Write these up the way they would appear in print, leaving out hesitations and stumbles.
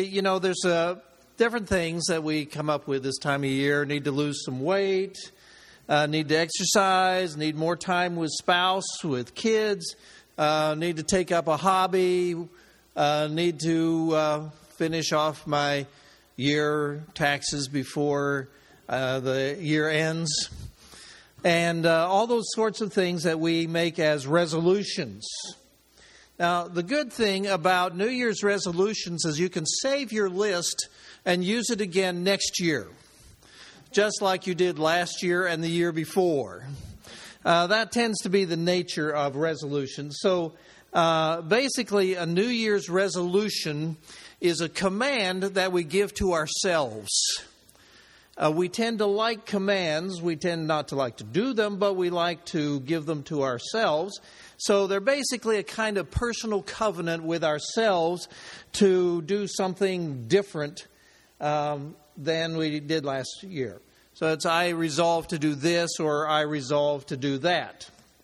there's different things that we come up with this time of year. Need to lose some weight, need to exercise, need more time with spouse, with kids, need to take up a hobby, need to finish off my year taxes before the year ends. And all those sorts of things that we make as resolutions. Now, the good thing about New Year's resolutions is you can save your list and use it again next year, just like you did last year and the year before. That tends to be the nature of resolutions. So basically, a New Year's resolution is a command that we give to ourselves. We tend to like commands. We tend not to like to do them, but we like to give them to ourselves. So they're basically a kind of personal covenant with ourselves to do something different than we did last year. So it's I resolve to do this or I resolve to do that.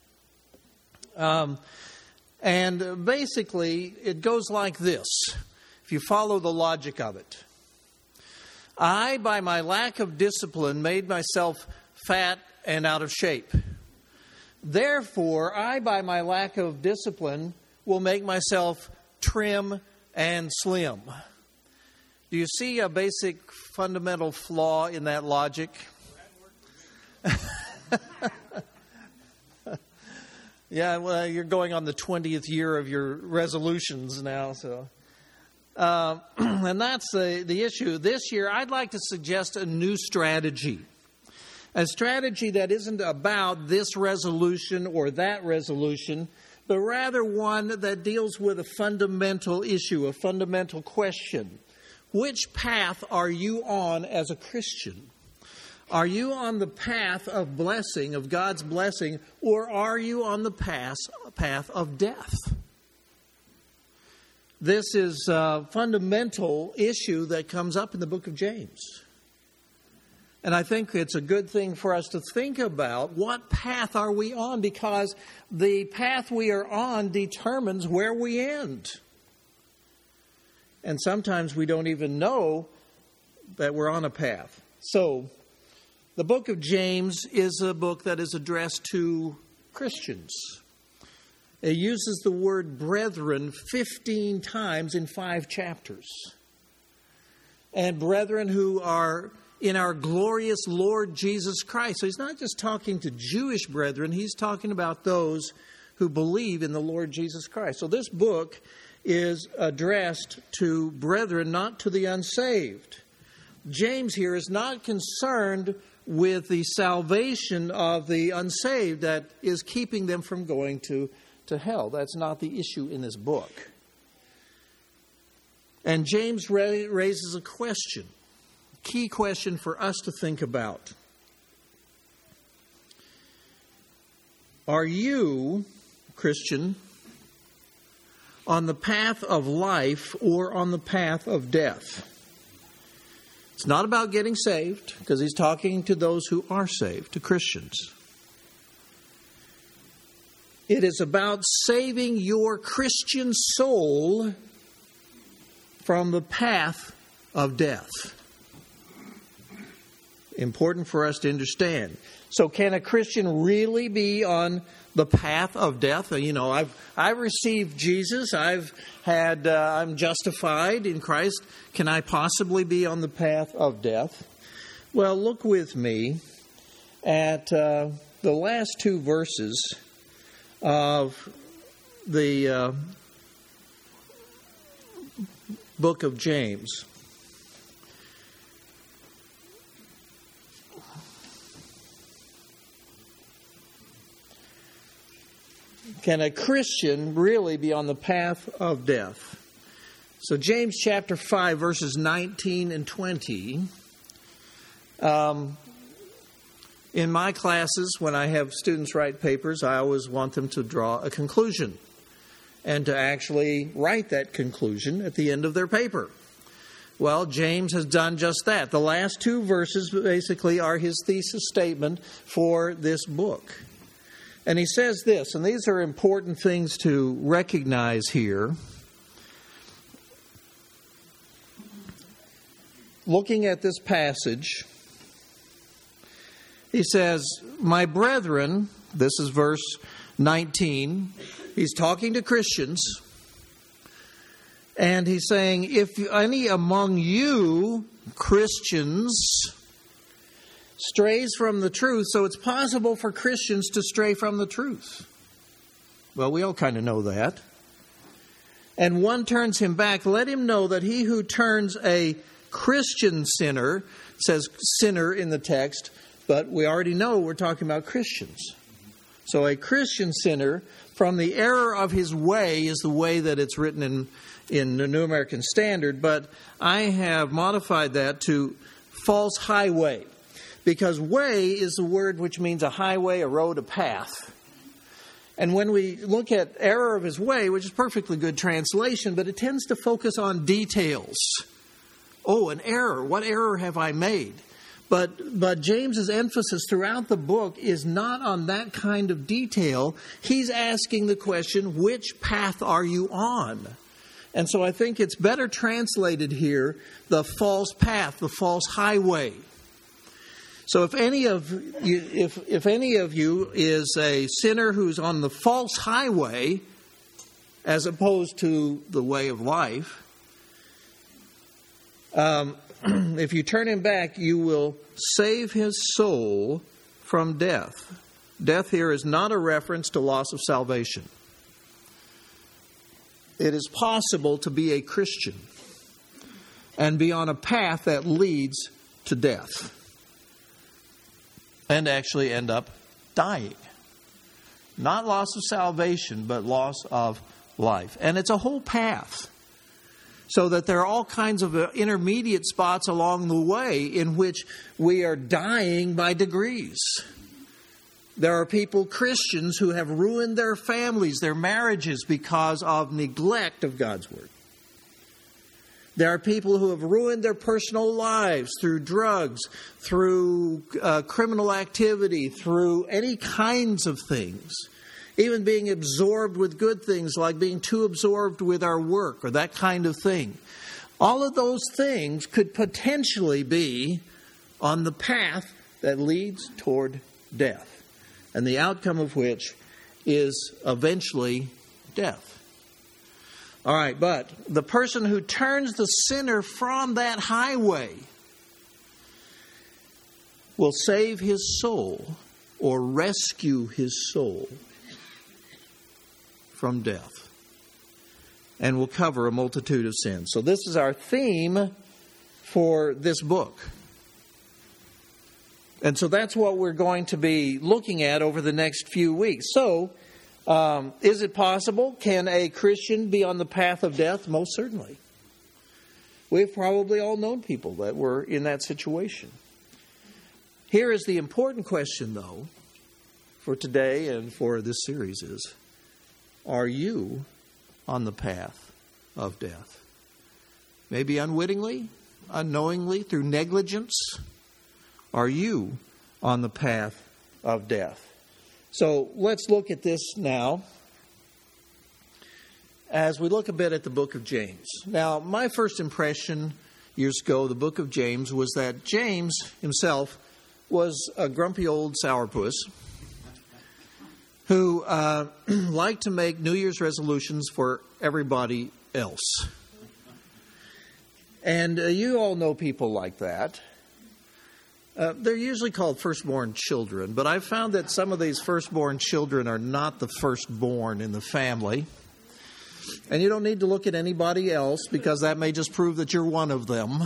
And basically it goes like this, if you follow the logic of it. I, by my lack of discipline, made myself fat and out of shape. Therefore, I, by my lack of discipline, will make myself trim and slim. Do you see a basic fundamental flaw in that logic? Yeah, well, you're going on the 20th year of your resolutions now, so... and that's the issue. This year, I'd like to suggest a new strategy. A strategy that isn't about this resolution or that resolution, but rather one that deals with a fundamental issue, a fundamental question. Which path are you on as a Christian? Are you on the path of blessing, of God's blessing, or are you on the path of death? This is a fundamental issue that comes up in the book of James. And I think it's a good thing for us to think about what path are we on, because the path we are on determines where we end. And sometimes we don't even know that we're on a path. So, the book of James is a book that is addressed to Christians. It uses the word brethren 15 times in 5 chapters. And brethren who are in our glorious Lord Jesus Christ. So he's not just talking to Jewish brethren, he's talking about those who believe in the Lord Jesus Christ. So this book is addressed to brethren, not to the unsaved. James here is not concerned with the salvation of the unsaved that is keeping them from going to hell. That's not the issue in this book. And James raises a question, a key question for us to think about. Are you, Christian, on the path of life or on the path of death? It's not about getting saved, because he's talking to those who are saved, to Christians. It is about saving your Christian soul from the path of death. Important for us to understand. So can a Christian really be on the path of death? You know, I've received Jesus. I'm justified in Christ. Can I possibly be on the path of death? Well, look with me at the last 2 verses of the book of James. Can a Christian really be on the path of death? So James chapter 5, verses 19 and 20. In my classes, when I have students write papers, I always want them to draw a conclusion and to actually write that conclusion at the end of their paper. Well, James has done just that. The last 2 verses basically are his thesis statement for this book. And he says this, and these are important things to recognize here. looking at this passage, he says, "My brethren," this is verse 19, he's talking to Christians, and he's saying, "If any among you, Christians, strays from the truth," so it's possible for Christians to stray from the truth. Well, we all kind of know that. "And one turns him back, let him know that he who turns a Christian sinner," it says sinner in the text, but we already know we're talking about Christians. So a Christian sinner from the error of his way is the way that it's written in the New American Standard, but I have modified that to false highway, because way is the word which means a highway, a road, a path. And when we look at error of his way, which is perfectly good translation, but it tends to focus on details. Oh, an error. What error have I made? But James's emphasis throughout the book is not on that kind of detail. He's asking the question, which path are you on? And so I think it's better translated here, the false path, the false highway. So if any of you is a sinner who's on the false highway, as opposed to the way of life, if you turn him back, you will save his soul from death. Death here is not a reference to loss of salvation. It is possible to be a Christian and be on a path that leads to death and actually end up dying. Not loss of salvation, but loss of life. And it's a whole path. So that there are all kinds of intermediate spots along the way in which we are dying by degrees. There are people, Christians, who have ruined their families, their marriages, because of neglect of God's Word. There are people who have ruined their personal lives through drugs, through criminal activity, through any kinds of things. Even being absorbed with good things, like being too absorbed with our work or that kind of thing. All of those things could potentially be on the path that leads toward death, and the outcome of which is eventually death. All right, but the person who turns the sinner from that highway will save his soul or rescue his soul from death, and will cover a multitude of sins. So this is our theme for this book. And so that's what we're going to be looking at over the next few weeks. So, is it possible? Can a Christian be on the path of death? Most certainly. We've probably all known people that were in that situation. Here is the important question, though, for today and for this series is, are you on the path of death? Maybe unwittingly, unknowingly, through negligence. Are you on the path of death? So let's look at this now as we look a bit at the book of James. Now, my first impression years ago, the book of James, was that James himself was a grumpy old sourpuss who liked to make New Year's resolutions for everybody else. And you all know people like that. They're usually called firstborn children, but I've found that some of these firstborn children are not the firstborn in the family. And you don't need to look at anybody else, because that may just prove that you're one of them.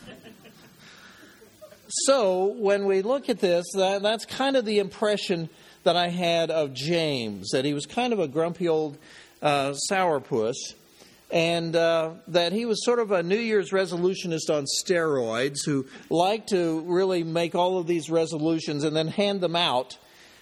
So when we look at this, that's kind of the impression that I had of James, that he was kind of a grumpy old sourpuss, and that he was sort of a New Year's resolutionist on steroids who liked to really make all of these resolutions and then hand them out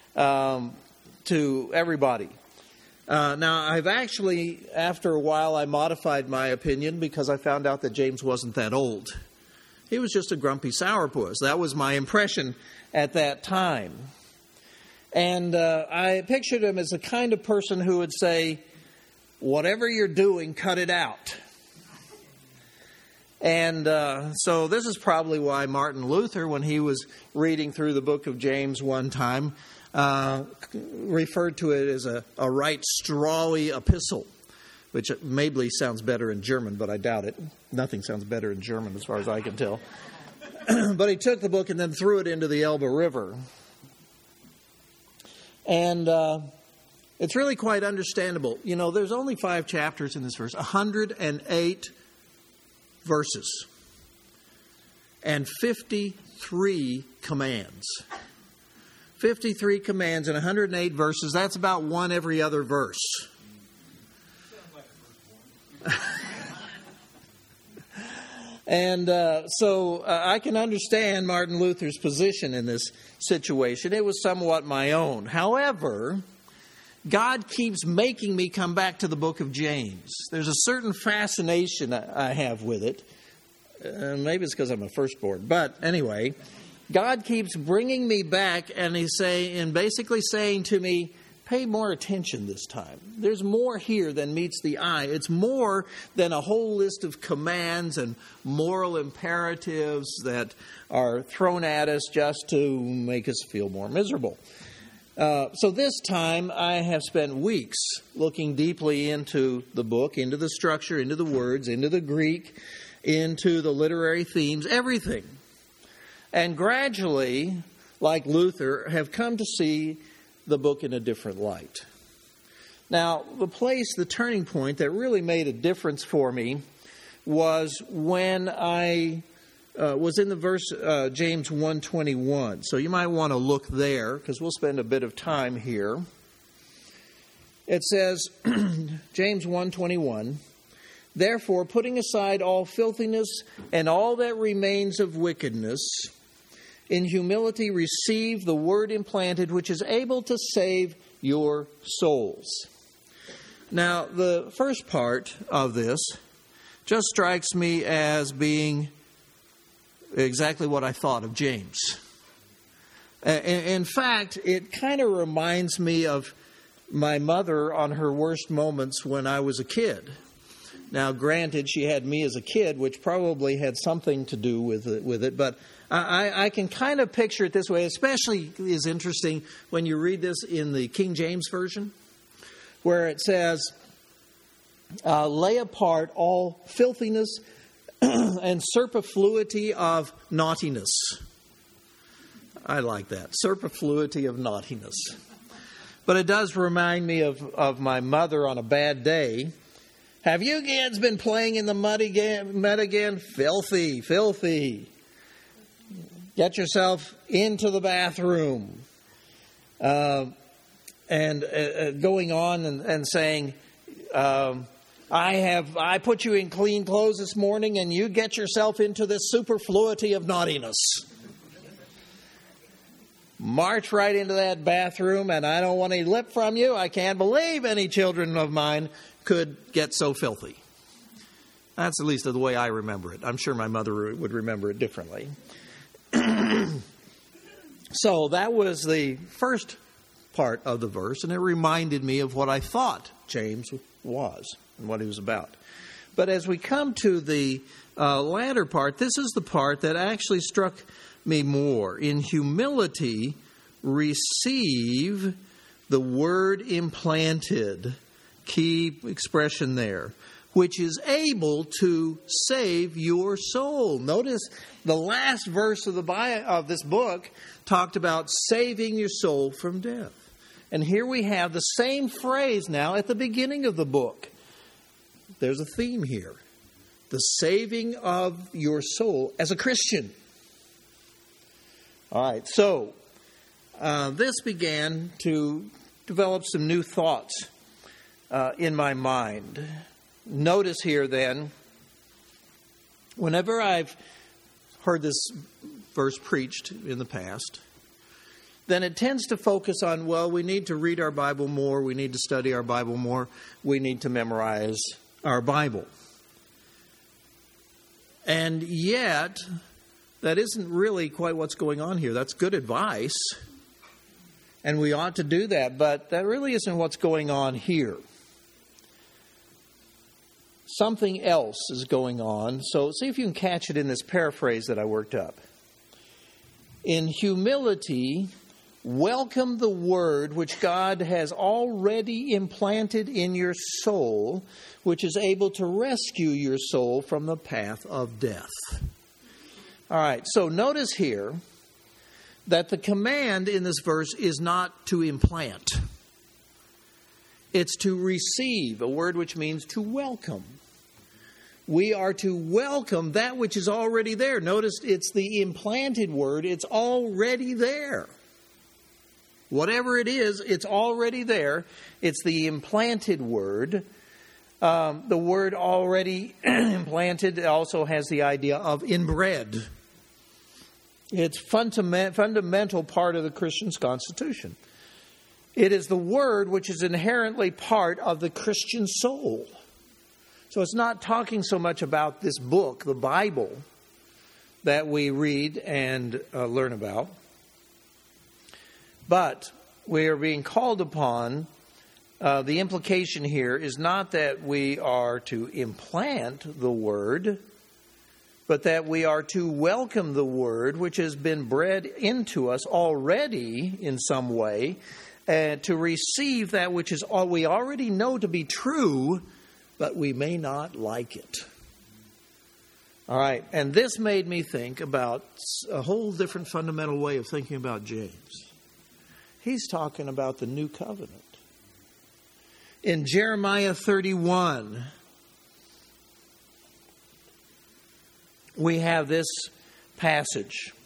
to everybody. Now, I've actually, after a while, I modified my opinion because I found out that James wasn't that old. He was just a grumpy sourpuss. That was my impression at that time. And I pictured him as the kind of person who would say, whatever you're doing, cut it out. And so this is probably why Martin Luther, when he was reading through the book of James one time, referred to it as a right strawy epistle, which maybe sounds better in German, but I doubt it. Nothing sounds better in German as far as I can tell. But he took the book and then threw it into the Elbe River. And it's really quite understandable. You know, there's only 5 chapters in this verse, 108 verses, and 53 commands. 53 commands and 108 verses. That's about one every other verse. And so I can understand Martin Luther's position in this situation. It was somewhat my own. However, God keeps making me come back to the book of James. There's a certain fascination I have with it. Maybe it's because I'm a firstborn. But anyway, God keeps bringing me back, and He's basically saying to me, pay more attention this time. There's more here than meets the eye. It's more than a whole list of commands and moral imperatives that are thrown at us just to make us feel more miserable. So this time I have spent weeks looking deeply into the book, into the structure, into the words, into the Greek, into the literary themes, everything. And gradually, like Luther, have come to see the book in a different light. Now, the turning point that really made a difference for me was when I was in the verse James 1:21. So you might want to look there because we'll spend a bit of time here. It says, James 1:21, therefore, putting aside all filthiness and all that remains of wickedness, in humility receive the word implanted, which is able to save your souls. Now, the first part of this just strikes me as being exactly what I thought of James. In fact, it kind of reminds me of my mother on her worst moments when I was a kid. Now, granted, she had me as a kid, which probably had something to do with it, but I can kind of picture it this way. Especially is interesting when you read this in the King James Version, where it says, lay apart all filthiness and superfluity of naughtiness. I like that, superfluity of naughtiness. But it does remind me of my mother on a bad day. Have you kids been playing in the mud again? Filthy, filthy. Get yourself into the bathroom. And going on and saying, I put you in clean clothes this morning and you get yourself into this superfluity of naughtiness. March right into that bathroom and I don't want any lip from you. I can't believe any children of mine could get so filthy. That's at least the way I remember it. I'm sure my mother would remember it differently. So that was the first part of the verse, and it reminded me of what I thought James was and what he was about. But as we come to the latter part, this is the part that actually struck me more. In humility, receive the word implanted. Key expression there, which is able to save your soul. Notice the last verse of this book talked about saving your soul from death. And here we have the same phrase now at the beginning of the book. There's a theme here. The saving of your soul as a Christian. All right, so this began to develop some new thoughts in my mind. Notice here then, whenever I've heard this verse preached in the past, then it tends to focus on, well, we need to read our Bible more, we need to study our Bible more, we need to memorize our Bible. And yet, that isn't really quite what's going on here. That's good advice, and we ought to do that, but that really isn't what's going on here. something else is going on. So see if you can catch it in this paraphrase that I worked up. In humility, welcome the word which God has already implanted in your soul, which is able to rescue your soul from the path of death. All right, so notice here that the command in this verse is not to implant. It's to receive, a word which means to welcome. We are to welcome that which is already there. Notice it's the implanted word. It's already there. Whatever it is, it's already there. It's the implanted word. The word already implanted also has the idea of inbred. It's fundamental part of the Christian's constitution. It is the word which is inherently part of the Christian soul. So it's not talking so much about this book, the Bible, that we read and learn about. But we are being called upon, the implication here is not that we are to implant the word, but that we are to welcome the word which has been bred into us already in some way, and to receive that which is all we already know to be true, but we may not like it. All right, and this made me think about a whole different fundamental way of thinking about James. He's talking about the new covenant. In Jeremiah 31, we have this passage.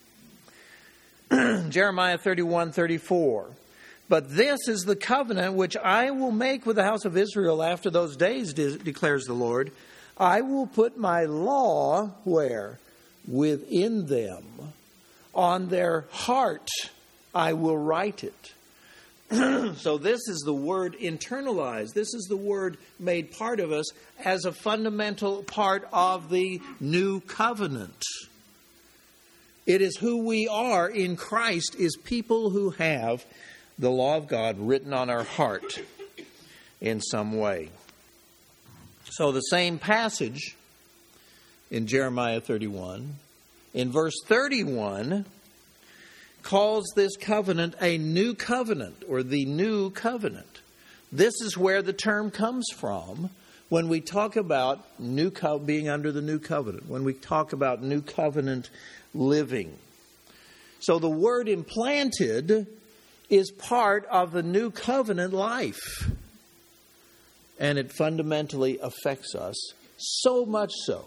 Jeremiah 31:34. But this is the covenant which I will make with the house of Israel after those days, declares the Lord. I will put my law, where? Within them. On their heart I will write it. So this is the word internalized. This is the word made part of us as a fundamental part of the new covenant. It is who we are in Christ, is people who have the law of God written on our heart in some way. So the same passage in Jeremiah 31, in verse 31, calls this covenant a new covenant, or the new covenant. This is where the term comes from when we talk about being under the new covenant, when we talk about new covenant living. So the word implanted is part of the new covenant life. And it fundamentally affects us, so much so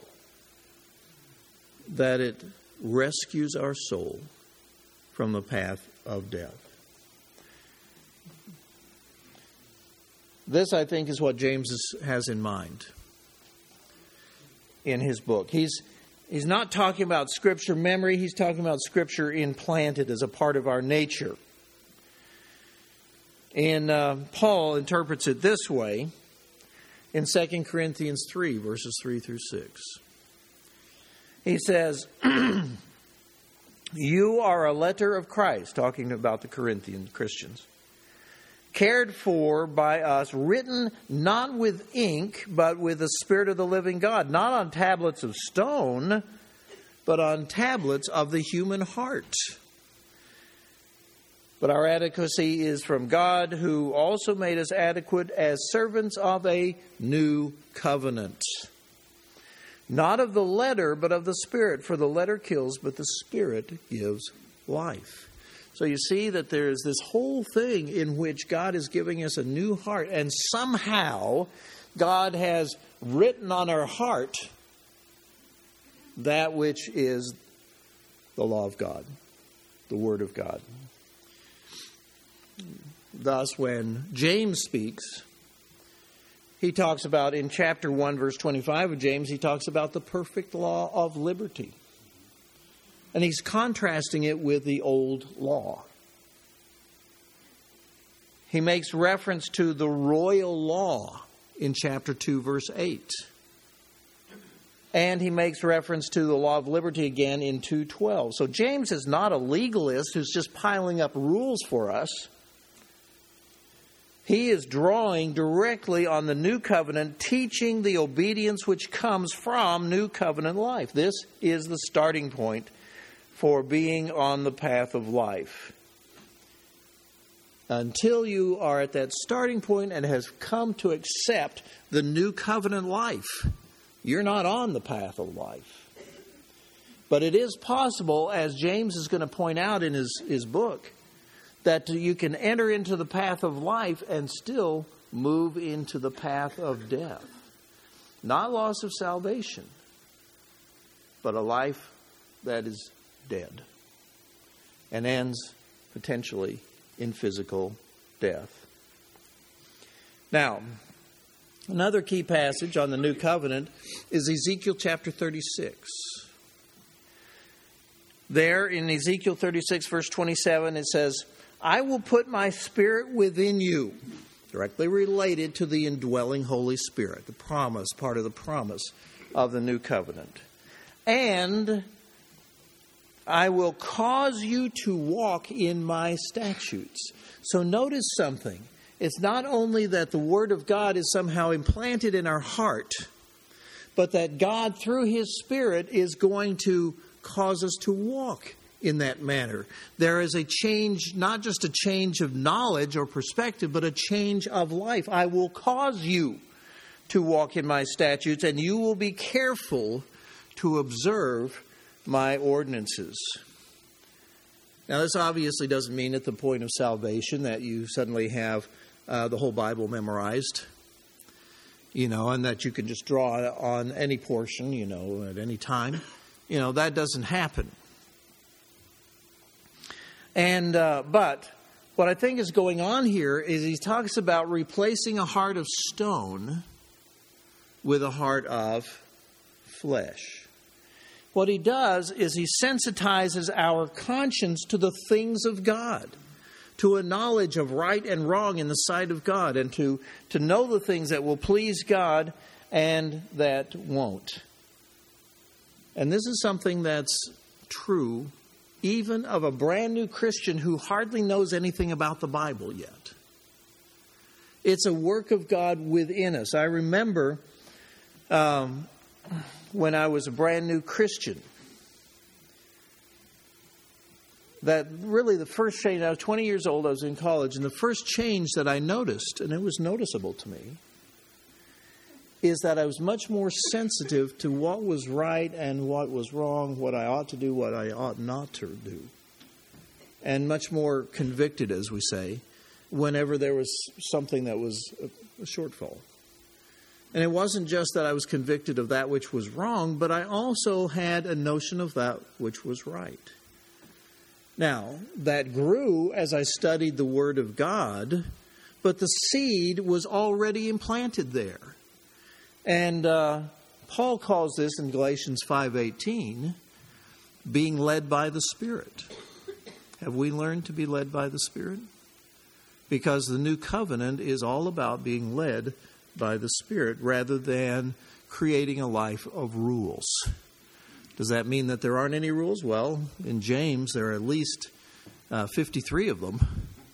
that it rescues our soul from the path of death. This, I think, is what James has in mind in his book. He's not talking about Scripture memory. He's talking about Scripture implanted as a part of our nature. And Paul interprets it this way in 2 Corinthians 3, verses 3 through 6. He says, you are a letter of Christ, talking about the Corinthian Christians, cared for by us, written not with ink, but with the Spirit of the living God, not on tablets of stone, but on tablets of the human heart. But our adequacy is from God, who also made us adequate as servants of a new covenant. Not of the letter, but of the Spirit. For the letter kills, but the Spirit gives life. So you see that there's this whole thing in which God is giving us a new heart. And somehow God has written on our heart that which is the law of God, the Word of God. Thus, when James speaks, he talks about, in chapter 1, verse 25 of James, he talks about the perfect law of liberty. And he's contrasting it with the old law. He makes reference to the royal law in chapter 2, verse 8. And he makes reference to the law of liberty again in 2:12. So James is not a legalist who's just piling up rules for us. He is drawing directly on the new covenant, teaching the obedience which comes from new covenant life. This is the starting point for being on the path of life. Until you are at that starting point and has come to accept the new covenant life, you're not on the path of life. But it is possible, as James is going to point out in his book, that you can enter into the path of life and still move into the path of death. Not loss of salvation, but a life that is dead and ends potentially in physical death. Now, another key passage on the new covenant is Ezekiel chapter 36. There in Ezekiel 36 verse 27 it says, I will put my Spirit within you, directly related to the indwelling Holy Spirit, the promise, part of the promise of the new covenant. And I will cause you to walk in my statutes. So notice something. It's not only that the Word of God is somehow implanted in our heart, but that God, through His Spirit, is going to cause us to walk in that manner. There is a change, not just a change of knowledge or perspective, but a change of life. I will cause you to walk in my statutes, and you will be careful to observe my ordinances. Now, this obviously doesn't mean at the point of salvation that you suddenly have the whole Bible memorized, and that you can just draw on any portion, at any time. That doesn't happen. And but what I think is going on here is he talks about replacing a heart of stone with a heart of flesh. What he does is he sensitizes our conscience to the things of God, to a knowledge of right and wrong in the sight of God, and to know the things that will please God and that won't. And this is something that's true even of a brand new Christian who hardly knows anything about the Bible yet. It's a work of God within us. I remember when I was a brand new Christian, that really the first change, I was 20 years old, I was in college, and the first change that I noticed, and it was noticeable to me, is that I was much more sensitive to what was right and what was wrong, what I ought to do, what I ought not to do. And much more convicted, as we say, whenever there was something that was a shortfall. And it wasn't just that I was convicted of that which was wrong, but I also had a notion of that which was right. Now, that grew as I studied the Word of God, but the seed was already implanted there. And Paul calls this in Galatians 5:18, being led by the Spirit. Have we learned to be led by the Spirit? Because the new covenant is all about being led by the Spirit rather than creating a life of rules. Does that mean that there aren't any rules? Well, in James there are at least 53 of them.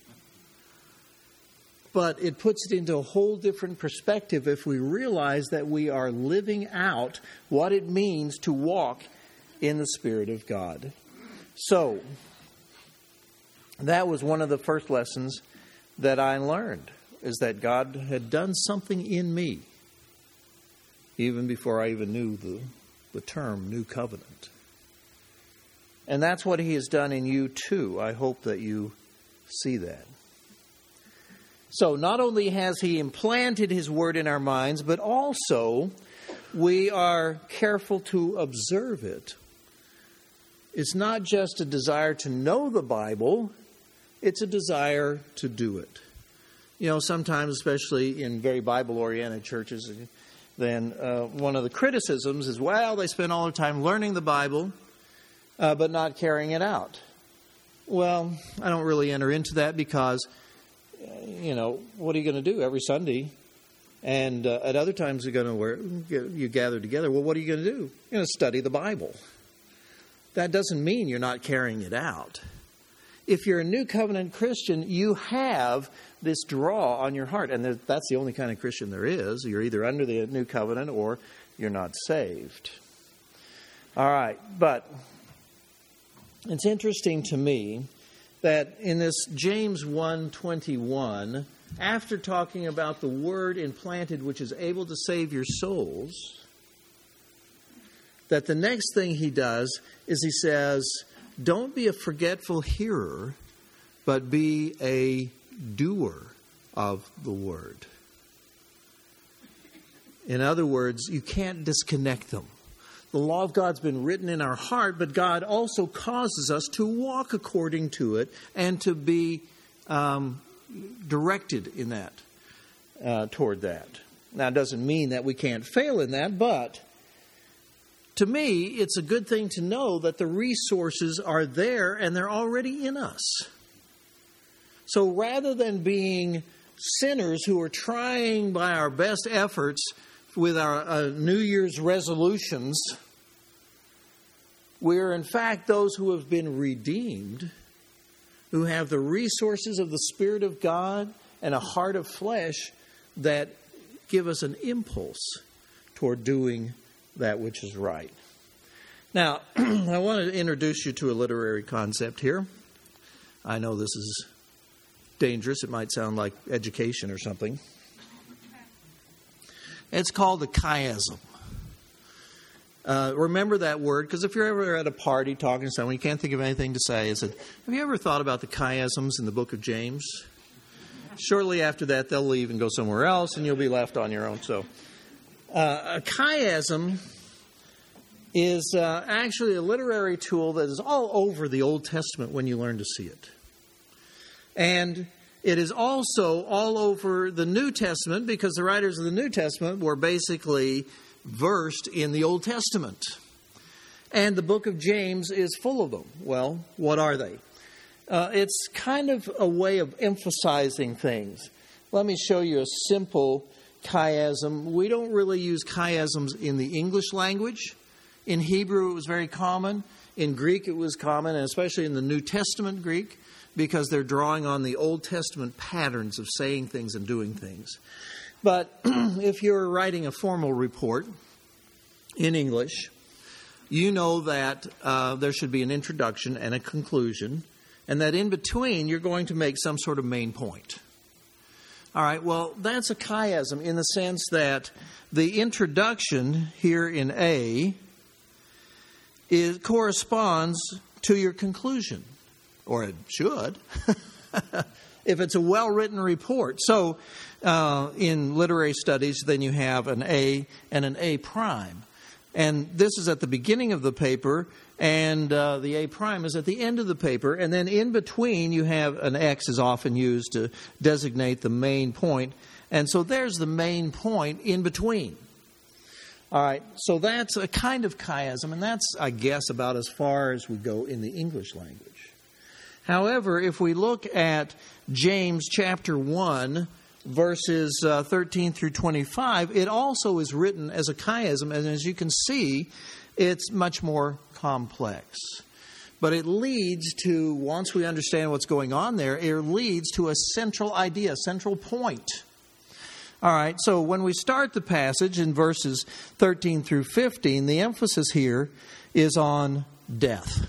But it puts it into a whole different perspective if we realize that we are living out what it means to walk in the Spirit of God. So, that was one of the first lessons that I learned, is that God had done something in me, even before I even knew the term New Covenant. And that's what He has done in you too. I hope that you see that. So not only has He implanted His Word in our minds, but also we are careful to observe it. It's not just a desire to know the Bible, it's a desire to do it. Sometimes, especially in very Bible-oriented churches, then one of the criticisms is, they spend all their time learning the Bible, but not carrying it out. Well, I don't really enter into that because what are you going to do every Sunday? And at other times you gather together. Well, what are you going to do? You're going to study the Bible. That doesn't mean you're not carrying it out. if you're a New Covenant Christian, you have this draw on your heart. And that's the only kind of Christian there is. You're either under the New Covenant or you're not saved. All right, but it's interesting to me that in this James 1:21, after talking about the word implanted which is able to save your souls, that the next thing he does is he says, don't be a forgetful hearer, but be a doer of the word. In other words, you can't disconnect them. The law of God's been written in our heart, but God also causes us to walk according to it and to be directed in that, toward that. Now, it doesn't mean that we can't fail in that, but to me, it's a good thing to know that the resources are there and they're already in us. So rather than being sinners who are trying by our best efforts with our New Year's resolutions, we're in fact those who have been redeemed, who have the resources of the Spirit of God and a heart of flesh that give us an impulse toward doing that which is right. Now, I want to introduce you to a literary concept here. I know this is dangerous. It might sound like education or something. It's called a chiasm. Remember that word, because if you're ever at a party talking to someone, you can't think of anything to say. Have you ever thought about the chiasms in the book of James? Shortly after that, they'll leave and go somewhere else, and you'll be left on your own. So, a chiasm is actually a literary tool that is all over the Old Testament when you learn to see it. And it is also all over the New Testament because the writers of the New Testament were basically versed in the Old Testament. And the book of James is full of them. Well, what are they? It's kind of a way of emphasizing things. Let me show you a simple chiasm. We don't really use chiasms in the English language. In Hebrew, it was very common. In Greek, it was common, and especially in the New Testament Greek, because they're drawing on the Old Testament patterns of saying things and doing things. But if you're writing a formal report in English, you know that there should be an introduction and a conclusion, and that in between, you're going to make some sort of main point. All right, well, that's a chiasm in the sense that the introduction here in A corresponds to your conclusion, or it should, if it's a well-written report. So in literary studies, then you have an A and an A prime. And this is at the beginning of the paper, and the A prime is at the end of the paper. And then in between, you have an X is often used to designate the main point. And so there's the main point in between. All right, so that's a kind of chiasm, and that's, I guess, about as far as we go in the English language. However, if we look at James chapter 1, verses 13 through 25, it also is written as a chiasm, and as you can see, it's much more complex. But it leads to, once we understand what's going on there, it leads to a central idea, a central point. All right, so when we start the passage in verses 13 through 15, the emphasis here is on death.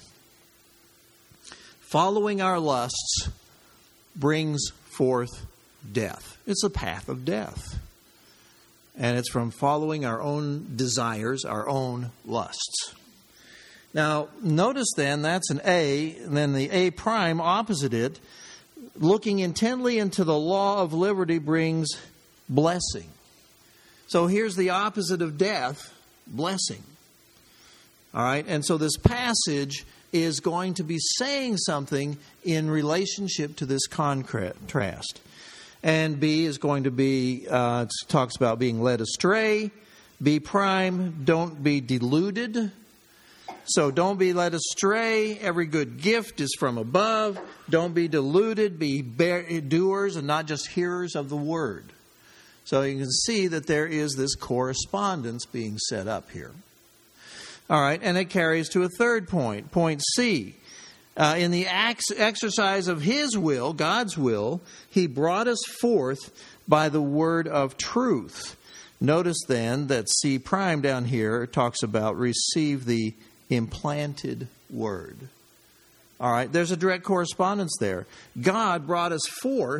Following our lusts brings forth death. It's a path of death. And it's from following our own desires, our own lusts. Now, notice then, that's an A, and then the A prime opposite it. Looking intently into the law of liberty brings blessing. So here's the opposite of death, blessing. All right, and so this passage is going to be saying something in relationship to this contrast. And B is going to be, it talks about being led astray. B prime, don't be deluded. So don't be led astray. Every good gift is from above. Don't be deluded. Be doers and not just hearers of the word. So you can see that there is this correspondence being set up here. All right, and it carries to a third point. Point C. In the exercise of His will, God's will, He brought us forth by the word of truth. Notice then that C' down here talks about receive the implanted word. All right, there's a direct correspondence there. God brought us forth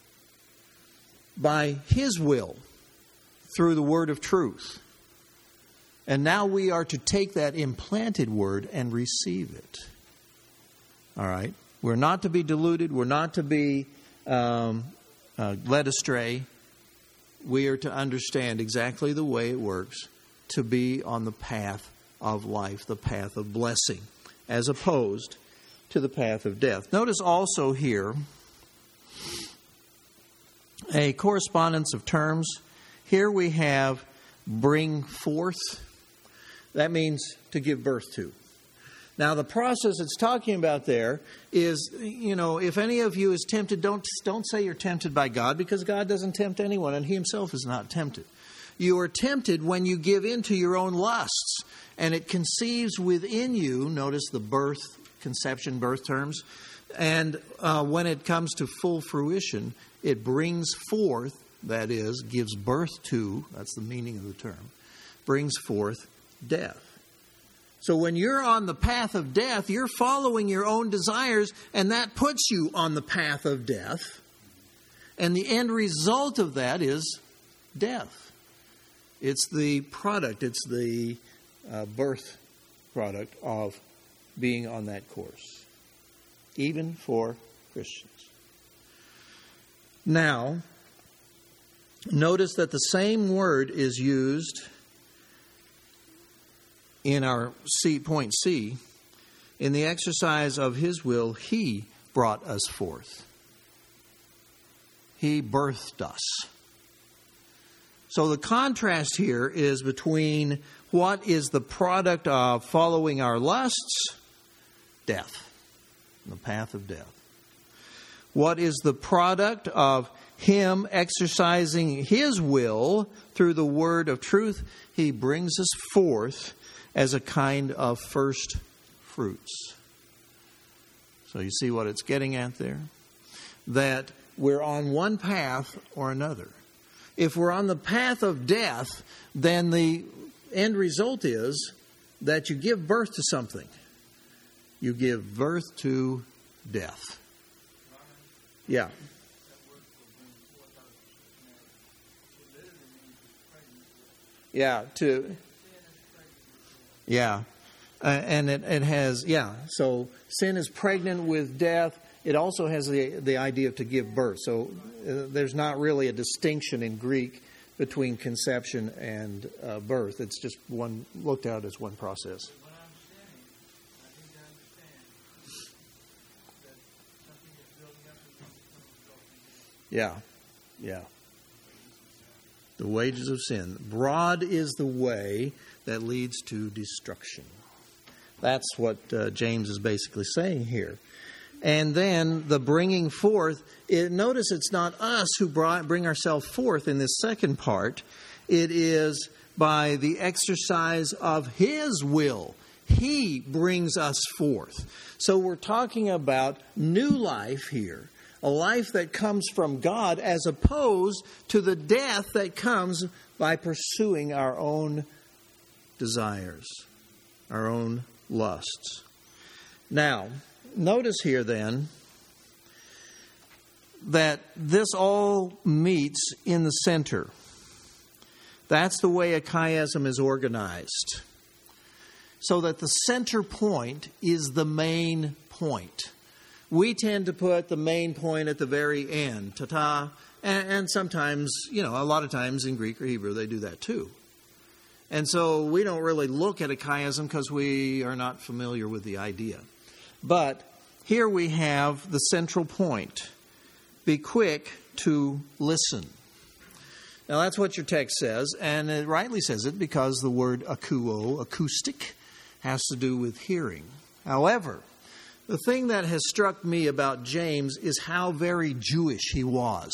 by His will through the word of truth. And now we are to take that implanted word and receive it. All right, we're not to be deluded. We're not to be led astray. We are to understand exactly the way it works to be on the path of life, the path of blessing, as opposed to the path of death. Notice also here a correspondence of terms. Here we have bring forth. That means to give birth to. Now, the process it's talking about there is, if any of you is tempted, don't say you're tempted by God, because God doesn't tempt anyone, and He Himself is not tempted. You are tempted when you give in to your own lusts, and it conceives within you, notice the conception, birth terms, and when it comes to full fruition, it brings forth, that is, gives birth to, that's the meaning of the term, brings forth death. So when you're on the path of death, you're following your own desires, and that puts you on the path of death. And the end result of that is death. It's the product, it's the birth product of being on that course, even for Christians. Now, notice that the same word is used in our point C. In the exercise of His will, He brought us forth. He birthed us. So the contrast here is between what is the product of following our lusts, death, the path of death. What is the product of Him exercising His will through the word of truth? He brings us forth as a kind of first fruits. So you see what it's getting at there? That we're on one path or another. If we're on the path of death, then the end result is that you give birth to something. You give birth to death. Yeah. Yeah, and it has, so sin is pregnant with death. It also has the idea of to give birth. So there's not really a distinction in Greek between conception and birth. It's just one looked at as one process. When I'm sinning, I need to understand that something is building up and Yeah. The wages of sin. Broad is the way that leads to destruction. That's what James is basically saying here. And then the bringing forth, notice it's not us who bring ourselves forth in this second part. It is by the exercise of His will. He brings us forth. So we're talking about new life here. A life that comes from God as opposed to the death that comes by pursuing our own desires, our own lusts. Now, notice here then that this all meets in the center. That's the way a chiasm is organized. So that the center point is the main point. We tend to put the main point at the very end, ta-ta, and sometimes, a lot of times in Greek or Hebrew they do that too. And so we don't really look at a chiasm because we are not familiar with the idea. But here we have the central point. Be quick to listen. Now that's what your text says, and it rightly says it because the word akouo, acoustic, has to do with hearing. However, the thing that has struck me about James is how very Jewish he was.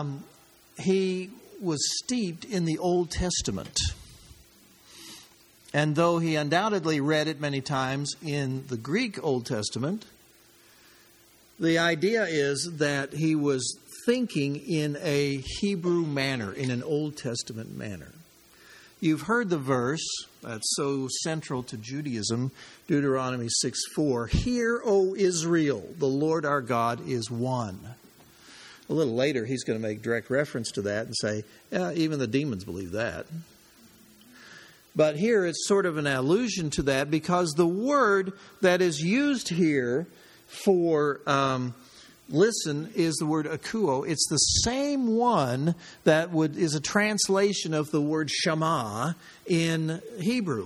He was steeped in the Old Testament. And though he undoubtedly read it many times in the Greek Old Testament, the idea is that he was thinking in a Hebrew manner, in an Old Testament manner. You've heard the verse that's so central to Judaism, Deuteronomy 6:4. Hear, O Israel, the Lord our God is one. A little later, he's going to make direct reference to that and say, yeah, even the demons believe that. But here it's sort of an allusion to that, because the word that is used here for listen is the word akuo. It's the same one that is a translation of the word shema in Hebrew.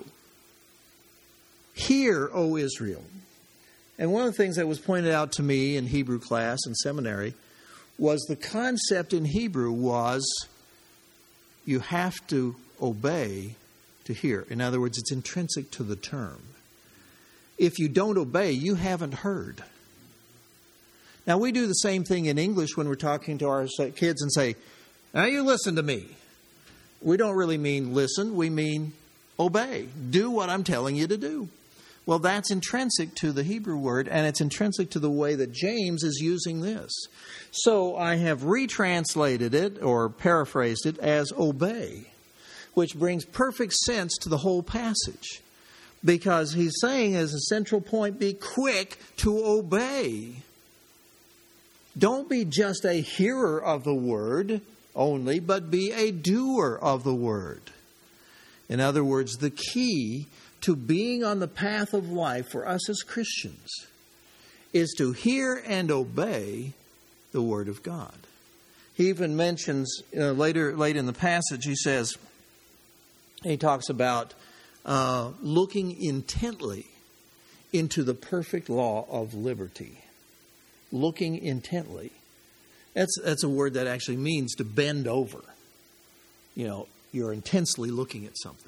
Hear, O Israel. And one of the things that was pointed out to me in Hebrew class and seminary was the concept in Hebrew was you have to obey to hear. In other words, it's intrinsic to the term. If you don't obey, you haven't heard. Now, we do the same thing in English when we're talking to our kids and say, now you listen to me. We don't really mean listen. We mean obey. Do what I'm telling you to do. Well, that's intrinsic to the Hebrew word, and it's intrinsic to the way that James is using this. So I have retranslated it or paraphrased it as obey, which brings perfect sense to the whole passage. Because he's saying as a central point, be quick to obey. Don't be just a hearer of the word only, but be a doer of the word. In other words, the key to being on the path of life for us as Christians is to hear and obey the Word of God. He even mentions late in the passage, he talks about looking intently into the perfect law of liberty. Looking intently. That's a word that actually means to bend over. You're intensely looking at something.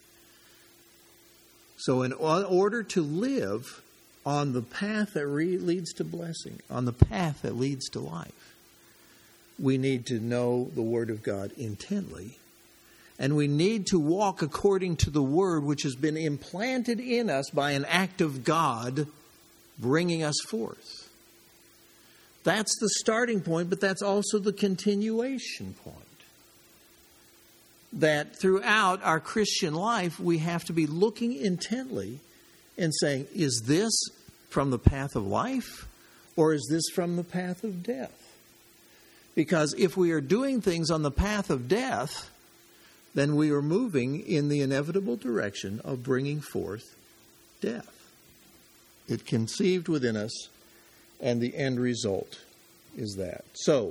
So in order to live on the path that leads to blessing, on the path that leads to life, we need to know the Word of God intently. And we need to walk according to the Word which has been implanted in us by an act of God bringing us forth. That's the starting point, but that's also the continuation point. That throughout our Christian life, we have to be looking intently and saying, is this from the path of life or is this from the path of death? Because if we are doing things on the path of death, then we are moving in the inevitable direction of bringing forth death. It conceived within us, and the end result is that. So,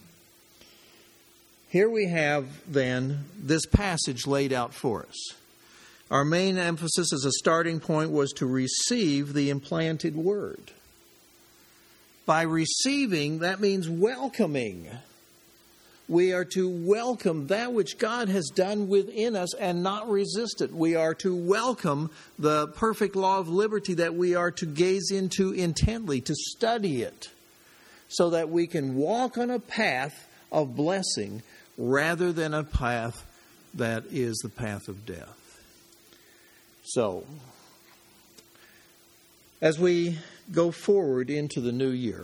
here we have, then, this passage laid out for us. Our main emphasis as a starting point was to receive the implanted word. By receiving, that means welcoming. We are to welcome that which God has done within us and not resist it. We are to welcome the perfect law of liberty that we are to gaze into intently, to study it, so that we can walk on a path of blessing rather than a path that is the path of death. So, as we go forward into the new year,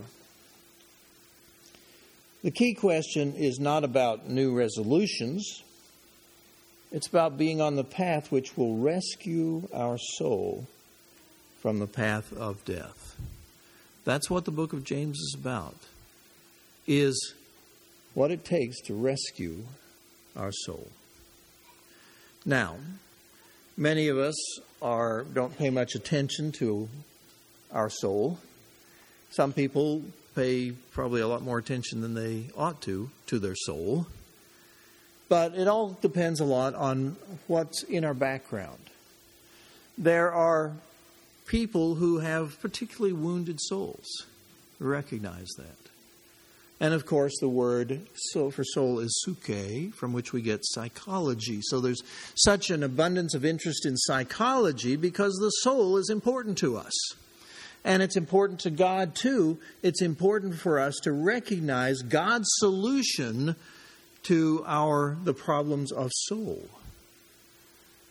the key question is not about new resolutions. It's about being on the path which will rescue our soul from the path of death. That's what the book of James is about, is what it takes to rescue our soul. Now, many of us don't pay much attention to our soul. Some people pay probably a lot more attention than they ought to their soul. But it all depends a lot on what's in our background. There are people who have particularly wounded souls. Recognize that. And of course, the word for soul is psyche, from which we get psychology. So there's such an abundance of interest in psychology because the soul is important to us. And it's important to God too. It's important for us to recognize God's solution to the problems of soul.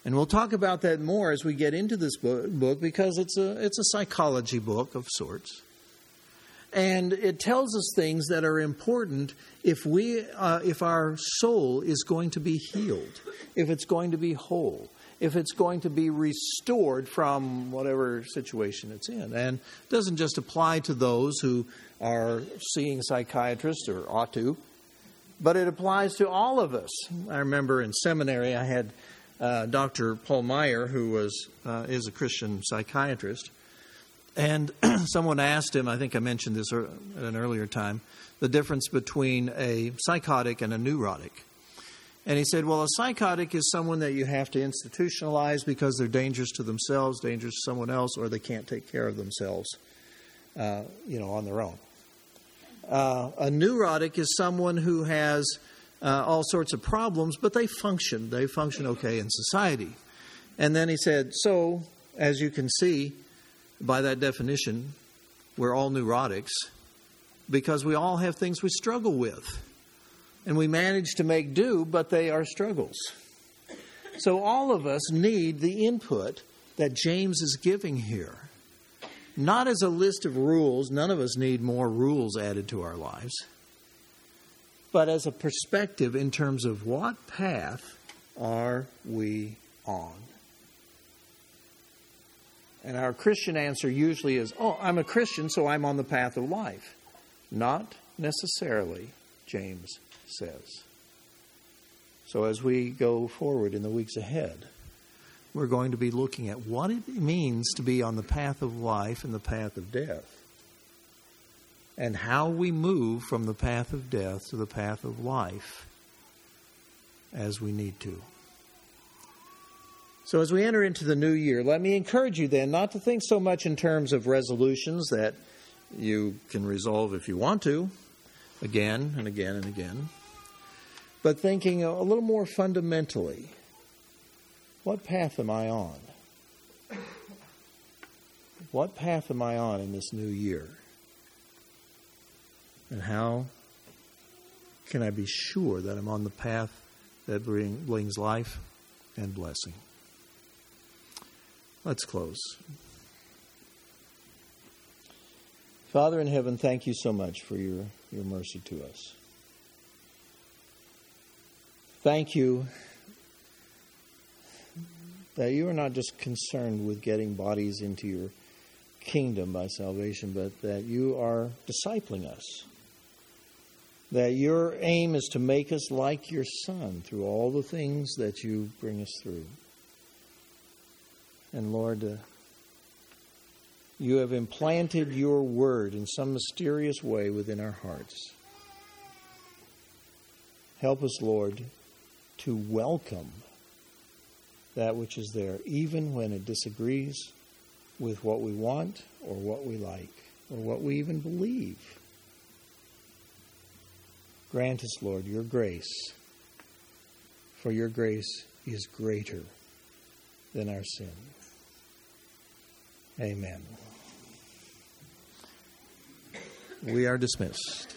And we'll talk about that more as we get into this book because it's a psychology book of sorts. And it tells us things that are important if our soul is going to be healed, if it's going to be whole, if it's going to be restored from whatever situation it's in. And it doesn't just apply to those who are seeing psychiatrists or ought to, but it applies to all of us. I remember in seminary I had Dr. Paul Meyer, who is a Christian psychiatrist, and someone asked him, I think I mentioned this at an earlier time, the difference between a psychotic and a neurotic. And he said, well, a psychotic is someone that you have to institutionalize because they're dangerous to themselves, dangerous to someone else, or they can't take care of themselves, on their own. A neurotic is someone who has all sorts of problems, but they function. They function okay in society. And then he said, so, as you can see, by that definition, we're all neurotics because we all have things we struggle with. And we manage to make do, but they are struggles. So all of us need the input that James is giving here. Not as a list of rules. None of us need more rules added to our lives. But as a perspective in terms of what path are we on? And our Christian answer usually is, I'm a Christian, so I'm on the path of life. Not necessarily, James says. So as we go forward in the weeks ahead, we're going to be looking at what it means to be on the path of life and the path of death, and how we move from the path of death to the path of life as we need to. So as we enter into the new year, let me encourage you then not to think so much in terms of resolutions that you can resolve if you want to, again and again and again, but thinking a little more fundamentally, what path am I on? What path am I on in this new year? And how can I be sure that I'm on the path that brings life and blessing? Let's close. Father in heaven, thank you so much for your mercy to us. Thank you that you are not just concerned with getting bodies into your kingdom by salvation, but that you are discipling us. That your aim is to make us like your Son through all the things that you bring us through. And Lord, you have implanted your word in some mysterious way within our hearts. Help us, Lord, to welcome that which is there, even when it disagrees with what we want or what we like or what we even believe. Grant us, Lord, your grace, for your grace is greater than our sin. Amen. We are dismissed.